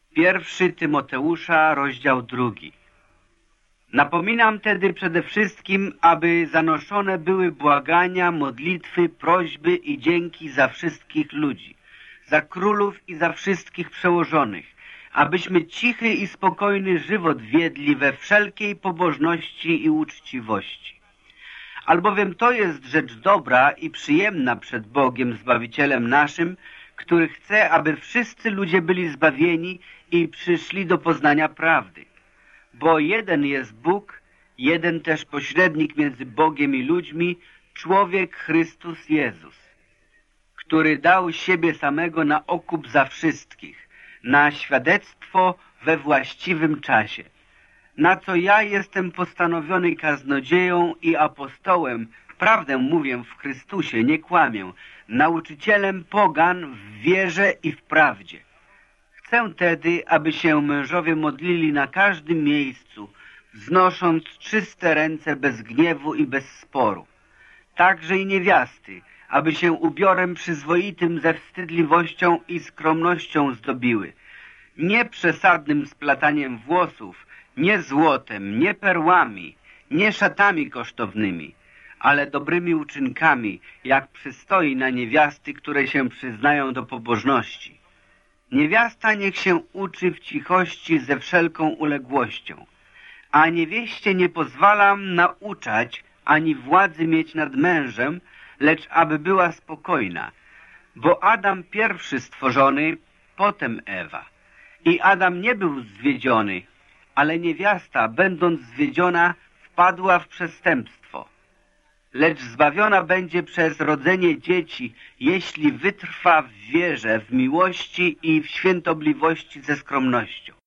1 Tymoteusza, rozdział 2. Napominam tedy przede wszystkim, aby zanoszone były błagania, modlitwy, prośby i dzięki za wszystkich ludzi, za królów i za wszystkich przełożonych, abyśmy cichy i spokojny żywot wiedli we wszelkiej pobożności i uczciwości. Albowiem to jest rzecz dobra i przyjemna przed Bogiem Zbawicielem naszym, który chce, aby wszyscy ludzie byli zbawieni i przyszli do poznania prawdy. Bo jeden jest Bóg, jeden też pośrednik między Bogiem i ludźmi, człowiek Chrystus Jezus, który dał siebie samego na okup za wszystkich, na świadectwo we właściwym czasie. Na co ja jestem postanowiony kaznodzieją i apostołem, prawdę mówię w Chrystusie, nie kłamię, nauczycielem pogan w wierze i w prawdzie. Chcę tedy, aby się mężowie modlili na każdym miejscu, wznosząc czyste ręce bez gniewu i bez sporu. Także i niewiasty, aby się ubiorem przyzwoitym ze wstydliwością i skromnością zdobiły, nie przesadnym splataniem włosów, nie złotem, nie perłami, nie szatami kosztownymi, ale dobrymi uczynkami, jak przystoi na niewiasty, które się przyznają do pobożności. Niewiasta niech się uczy w cichości ze wszelką uległością, a niewieście nie pozwalam nauczać ani władzy mieć nad mężem, lecz aby była spokojna, bo Adam pierwszy stworzony, potem Ewa. I Adam nie był zwiedziony, ale niewiasta, będąc zwiedziona, wpadła w przestępstwo. Lecz zbawiona będzie przez rodzenie dzieci, jeśli wytrwa w wierze, w miłości i w świętobliwości ze skromnością.